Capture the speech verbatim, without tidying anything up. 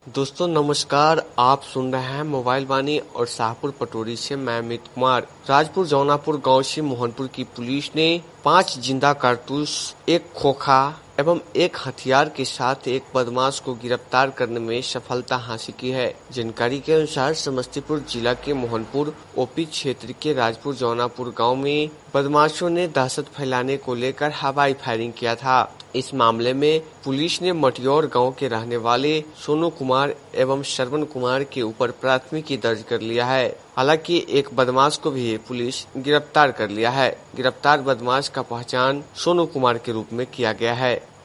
दोस्तों नमस्कार, आप सुन रहे हैं मोबाइल वाणी और शाहपुर पटोरी से मैं अमित कुमार। राजपुर जौनापुर गांव से मोहनपुर की पुलिस ने पांच जिंदा कारतूस, एक खोखा एवं एक हथियार के साथ एक बदमाश को गिरफ्तार करने में सफलता हासिल की है। जानकारी के अनुसार समस्तीपुर जिला के मोहनपुर ओपी क्षेत्र के राजपुर जौनापुर गांव में बदमाशों ने दहशत फैलाने को लेकर हवाई फायरिंग किया था। इस मामले में पुलिस ने मटियौर गांव के रहने वाले सोनू कुमार एवं श्रवण कुमार के ऊपर प्राथमिकी दर्ज कर लिया है। हालांकि एक बदमाश को भी पुलिस गिरफ्तार कर लिया है। गिरफ्तार बदमाश का पहचान सोनू कुमार के रूप में किया गया है।